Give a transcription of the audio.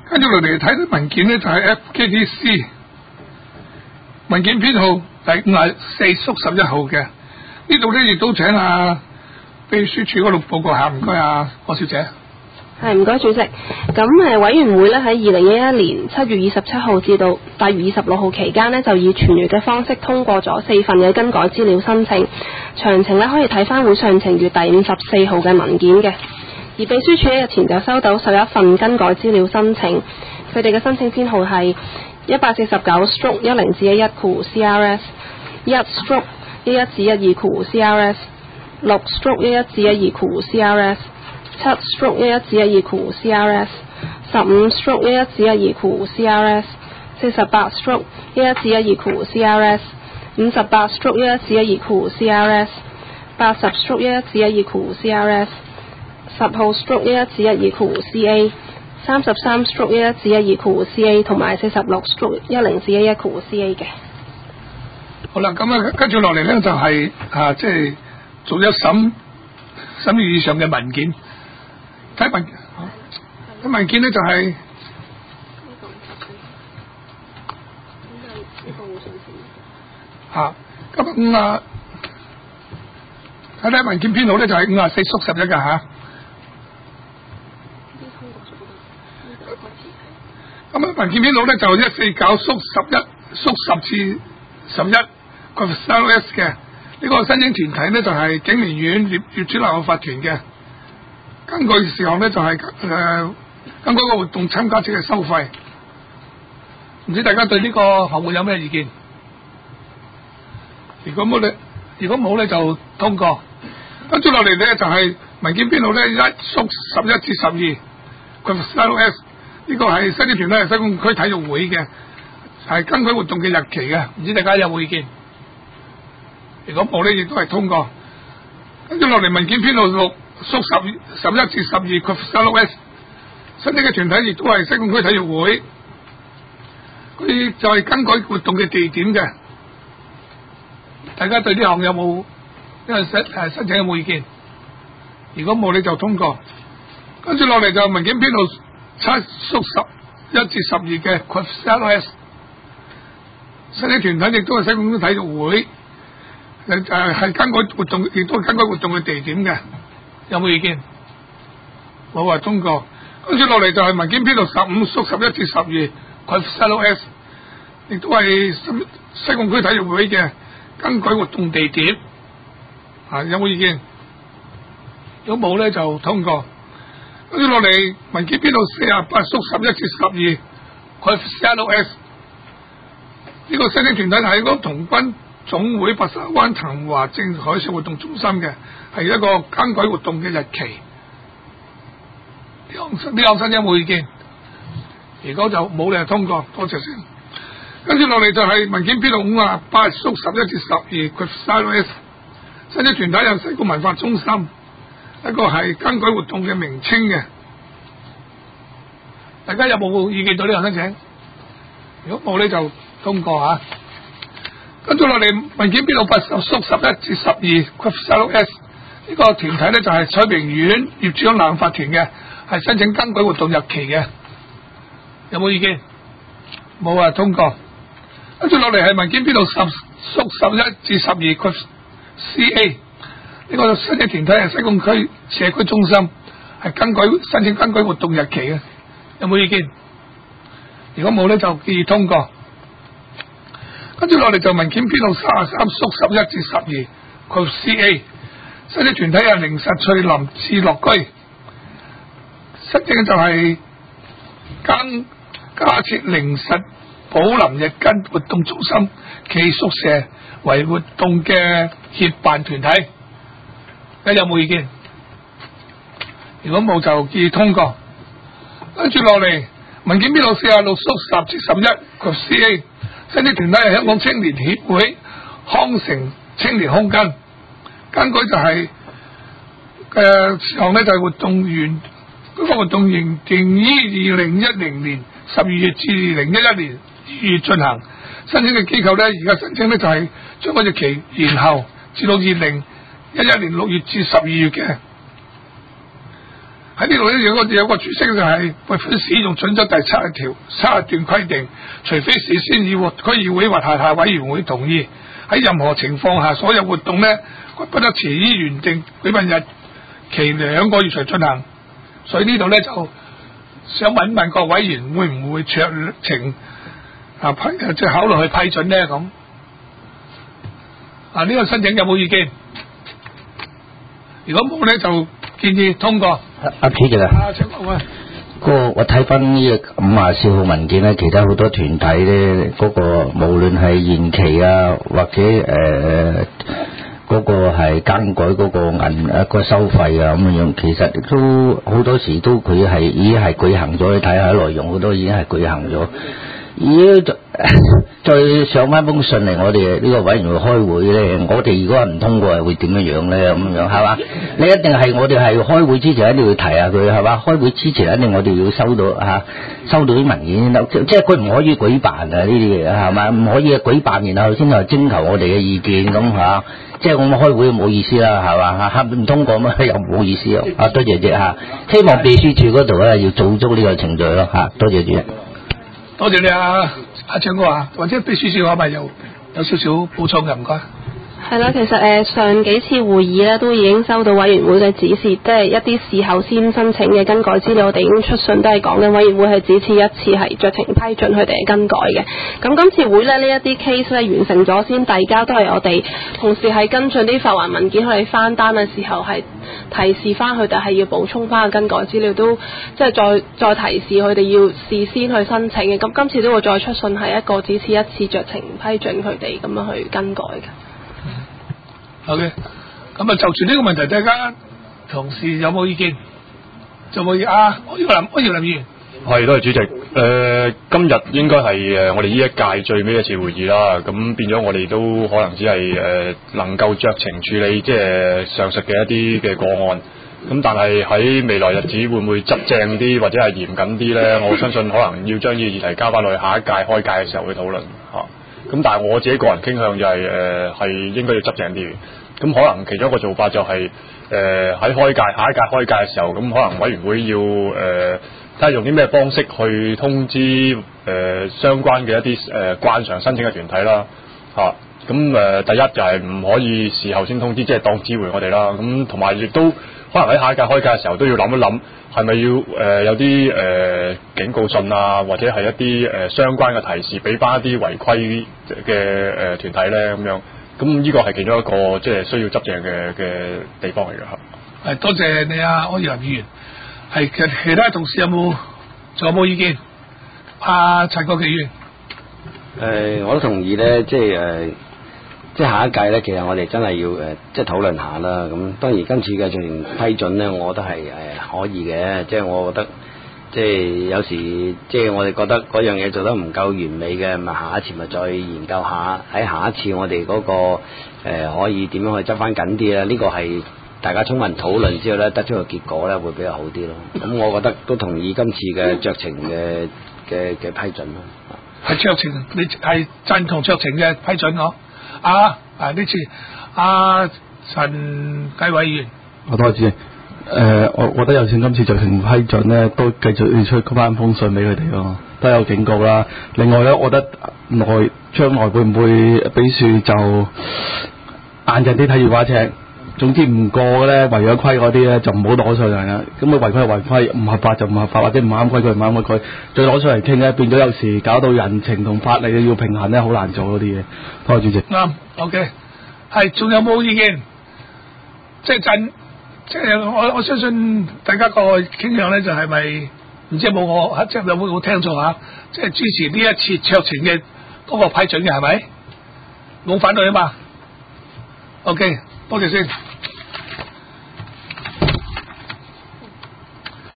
跟住落嚟睇啲文件咧，就係 FKTC 文件編號第54/11號嘅。呢度咧亦都請秘書處嗰度報告下，唔該郭小姐。 係，唔該主席。咁委員會咧喺2011年7月27號至到8月26號期間呢，就以傳閱嘅方式通過咗4份嘅更改資料申請，詳情咧可以睇翻會上程月第54號嘅文件嘅。而秘書處日前就收到11份更改資料申請，佢哋嘅申請編號係149/10-11-CRS、1/11-12-CRS、6/11-12-CRS、7/11-12-CRS、15/11-12-CRS、48/11-12-CRS、58/11-12-CRS、80/11-12-CRS、10/11-12-CA、33/11-12-CA 同埋46/10-11-CA 嘅。 好啦，咁跟住落嚟咧就係即係做咗審議以上嘅文件。睇文件咧就係咁睇文件編號咧就係54/11㗎嚇。咁文件編號咧就149/10-11嘅。呢個申請團體咧就係景蓮苑業主立案法團嘅。根據事項咧就係根據個活動參加者嘅收費。唔知大家對呢個項目有咩意見？如果冇咧就通過。跟住落嚟咧就係文件編號咧1/11-12呢個係申請團體係西貢區體育會嘅，係更改活動嘅日期嘅，唔知大家有冇意見？如果冇咧，亦都係通過。跟住落嚟文件編號6/11-12申請嘅團體亦都係西貢區體育會，佢就係更改活動嘅地點嘅。大家對呢項有冇申請有冇意見？如果冇，你就通過。跟住落嚟就文件編號7/11-12嘅 QuadLS 申請團體亦都係西貢區體育會，係更改活動，亦都係更改活動嘅地點嘅。有冇意見？冇，話通過。跟住落嚟就係文件編號15/11-12 QuadLS 亦都係西貢區體育會嘅更改活動地點。有冇意見？如果冇咧就通過。跟住落嚟文件編號48/11-12 QuadLS 呢個申請團體係嗰童軍總會白沙灣騰華正海上活動中心嘅，係一個更改活動嘅日期。呢項申請有冇意見？如果就冇你就通過，多謝先。跟住落嚟就係文件編號58/11-12 QuadLS申請團體有西貢文化中心，一個係更改活動嘅名稱嘅。大家有冇意見對呢項申請？如果冇咧就通過嚇。跟住落嚟文件編號80/11-12 QuadLS呢個團體咧就係彩屏苑業主立案法團嘅，係申請更改活動日期嘅。有冇意見？冇啊，通過。跟住落嚟係文件編號10/11-12 QuadCA呢個申請團體係西貢區社區中心，係申請更改活動日期嘅。有冇意見？如果冇咧就建議通過。跟住落嚟就文件編號33/11-12 QuadCA申請團體係靈實翠林智樂居，申請就係加設靈實寶林日間活動中心暨宿舍為活動嘅協辦團體。大家有冇意見？如果冇就建議通過。跟住落嚟文件編號46/10-11 QuadCA申請團體係香港青年協會康城青年空間，更改就係事項咧就係活動完嗰個活動仍於2010年12月至2011年2月進行。申請嘅機構咧而家申請咧就係將個日期延後至到2011年6月至12月嘅。 喺呢度咧有個注釋就係撥款使用準則第70段規定，除非事先以區議會或轄下委員會同意，喺任何情況下所有活動咧不得遲於原定舉辦日期2個月才進行。所以呢度咧就想問問各委員會唔會酌情即係考慮去批准咧咁。呢個申請有冇意見？如果冇咧，就建議通過。 阿主席啊， 請講啊。 我睇翻呢個54號文件咧，其他好多團體咧，嗰個無論係延期啊，或者嗰個係更改嗰個收費啊咁樣，其實都好多時都佢係已經係舉行咗，你睇下內容好多已經係舉行咗。如果再上翻封信嚟，我哋呢個委員會開會咧，我哋如果係唔通過，係會點樣咧？咁樣係嘛？你一定係我哋係開會之前一定要提下佢係嘛？開會之前一定我哋要收到啲文件先得，即係佢唔可以舉辦啊呢啲嘢係嘛？唔可以舉辦，然後先係徵求我哋嘅意見咁嚇。即係我哋開會冇意思啦係嘛？嚇唔通過乜又冇意思啊！多謝嚇，希望秘書處嗰度咧要做足呢個程序咯嚇。多謝主席。 多謝你阿張哥啊，或者秘書處可咪有少少補充嘅，唔該。 係啦，其實上幾次會議咧都已經收到委員會嘅指示，即係一啲事後先申請嘅更改資料，我哋已經出信都係講緊委員會係指示一次係酌情批准佢哋嘅更改嘅。咁今次會咧呢一啲 case 咧完成咗先，遞交都係我哋同時係跟進啲發還文件，佢哋翻單嘅時候係提示翻佢哋係要補充翻嘅更改資料，都即係再提示佢哋要事先去申請嘅。咁今次都會再出信係一個指示一次酌情批准佢哋咁樣去更改嘅。 好嘅，咁啊就住呢個問題，大家同事有冇意見？就冇柯耀林議員。 係，多謝主席。今日應該係我哋呢一屆最尾一次會議啦，咁變咗我哋都可能只係能夠酌情處理即係上述嘅一啲嘅個案。咁但係喺未來日子會唔會執正啲或者係嚴謹啲咧？我相信可能要將呢個議題交翻落去下一屆開屆嘅時候去討論嚇。咁但係我自己個人傾向就係應該要執正啲。咁可能其中一個做法就係喺下一屆開屆嘅時候，咁可能委員會要睇下用啲咩方式去通知相關嘅一啲慣常申請嘅團體啦嚇。咁第一就係唔可以事後先通知，即係當知會我哋啦。咁同埋亦都可能喺下一屆開屆嘅時候都要諗一諗，係咪要有啲警告信啊，或者係一啲相關嘅提示俾翻一啲違規嘅團體咧咁樣。咁呢個係其中一個即係需要執正嘅地方嚟嘅嚇。 係多謝你柯耀林議員。係其他同事仲有冇意見？陳國基議員。 我都同意咧，即係下一屆咧，其實我哋真係要即係討論下啦。咁當然今次嘅酌情批准咧，我覺得係可以嘅。即係我覺得即係有時即係我哋覺得嗰樣嘢做得唔夠完美嘅，咪下一次咪再研究下，喺下一次我哋嗰個可以點樣去執翻緊啲咧？呢個係大家充分討論之後咧，得出個結果咧，會比較好啲咯。咁我覺得都同意今次嘅酌情嘅批准咯。 係酌情，你係贊同酌情嘅批准我？呢次陳繼偉議員。 我多謝主席。我覺得有線今次酌情批准咧，都繼續要出翻封信俾佢哋咯，都有警告啦。另外咧，我覺得將來會唔會比樹就硬陣啲睇住把尺。總之唔過嘅咧，違咗規嗰啲咧就唔好攞上嚟啦。咁你違規就違規，唔合法就唔合法，或者唔啱規矩唔啱規矩，再攞上嚟傾咧，變咗有時搞到人情同法例要平衡咧，好難做嗰啲嘢。多謝主席。啱 ，OK， 係仲有冇意見？即係我相信大家個傾向咧，就係咪唔知有冇即係有冇聽錯嚇？即係支持呢一次酌情嘅嗰個批准嘅係咪？冇反對啊嘛？OK，多謝先。